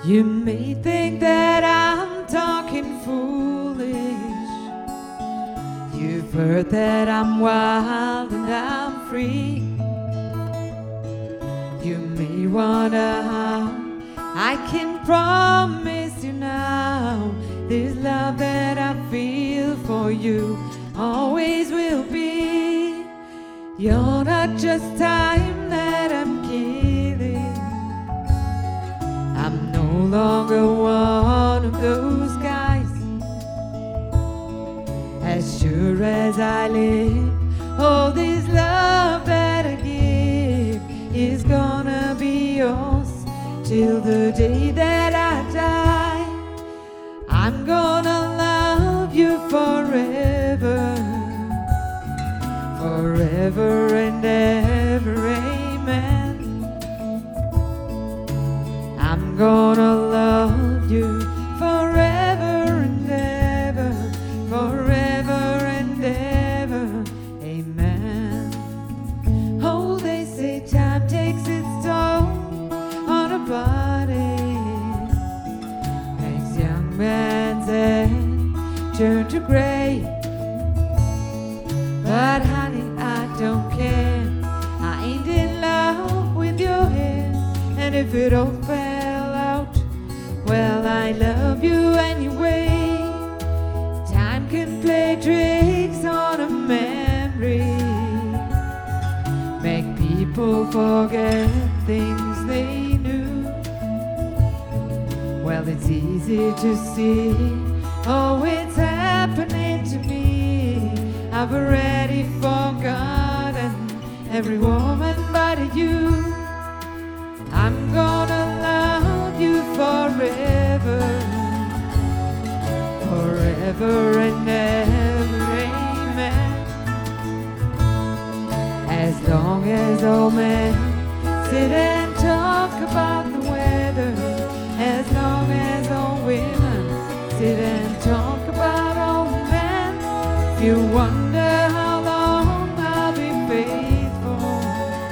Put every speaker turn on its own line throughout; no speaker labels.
You may think that I'm talking foolish. You've heard that I'm wild and I'm free. You may wonder how I can promise you now this love that I feel for you always will be. You're not just time that I'm killing. I'm no longer one of those guys. As sure as I live, all this love that I give is gonna be yours till the day that I die. I'm gonna love you forever, forever and ever, amen. I'm gonna love you forever and ever, forever and ever, amen. Oh, they say time takes its toll on a body, makes young man's head turn to gray. But honey, I don't care. I ain't in love with your hair. And if it all fell out, well, I love you anyway. Time can play tricks on a memory, make people forget things they knew. Well, it's easy to see, oh, it's happening to me. I've already forgotten every woman but you. I'm gonna love you forever, forever and ever, amen. As long as old men sit and talk about the weather, as long as old women sit and talk about old men, if you wonder how long I'll be faithful,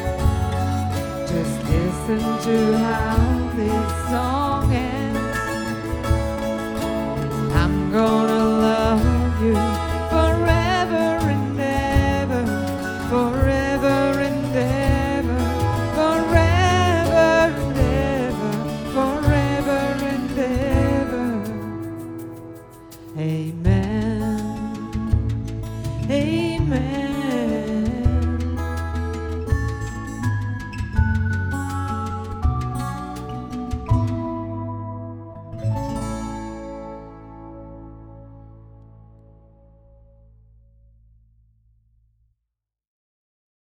just listen to how this song ends. I'm gonna love you forever and ever, forever and ever, forever and ever, forever and ever, amen, amen.